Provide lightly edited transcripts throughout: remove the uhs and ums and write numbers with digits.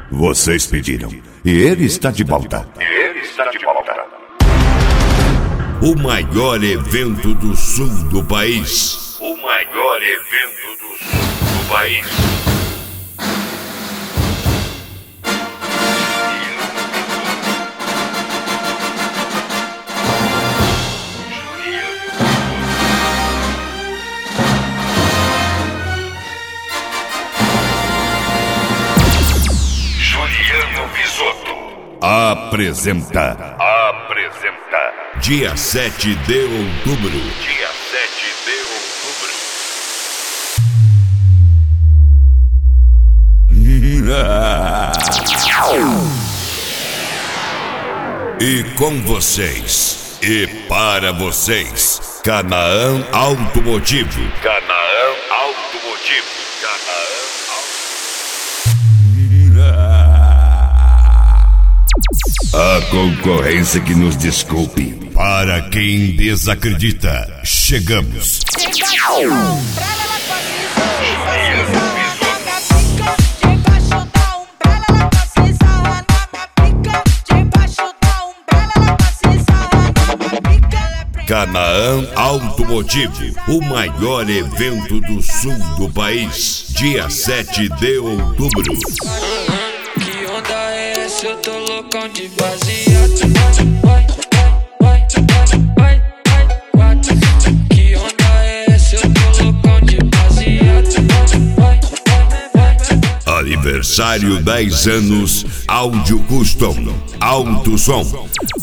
Vocês pediram. E ele está de volta. O maior evento do sul do país. O maior evento do sul do país. Juliano Bisotto apresenta dia 7 de outubro. E com vocês, e para vocês, Canaã Automotivo. A concorrência que nos desculpe. Para quem desacredita, chegamos. Canaã Automotivo, o maior evento do sul do país, dia 7 de outubro. Que onda é essa? Eu tô loucão de baseado. Que onda é essa? Eu tô loucão de baseado. Aniversário 10 anos, Áudio Custom, Alto Som.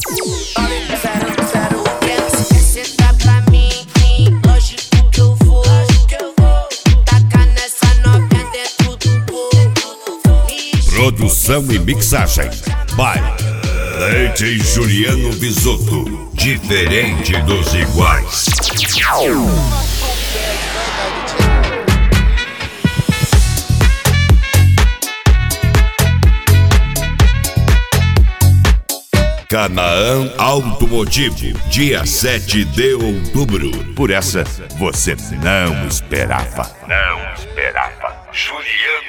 Produção e mixagem by DJ Juliano Bisotto, diferente dos iguais. Canaã Automotivo, dia 7 de outubro. Por essa, você não esperava. Juliano